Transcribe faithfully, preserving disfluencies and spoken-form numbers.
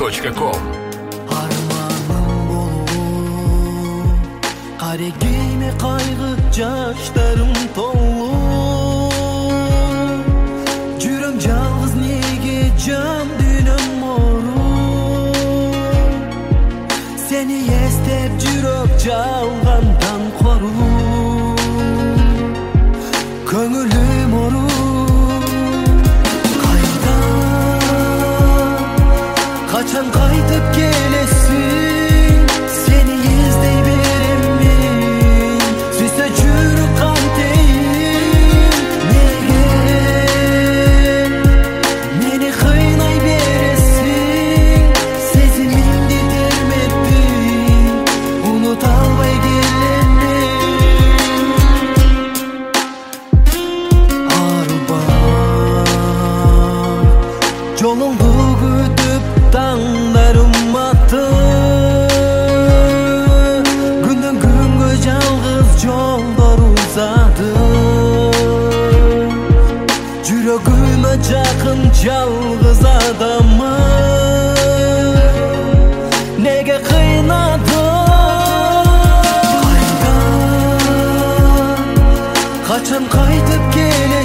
точка ком. Armanım bolu, karegime kaygı yaşlarım dolu. Жүрөм жалгыз неге жан дүйнөм моru. Seni эстеп жүрөк жалгандан кору. Көңүлүм ору. Кайда качан кайтып келесиң? Seni издей беремин. Сүйсө жүрөк кантейин? Неге мени кыйнай бересиң? Сезимимди терметтиң, унута албай келемин. Жолуңду күтүп таңдарым аты. Күндөн күнгө жалгыз жолдор узады. Жүрөгүмө жакын жалгыз адамы неге кыйнадың? Кайда качан кайтып келесиң?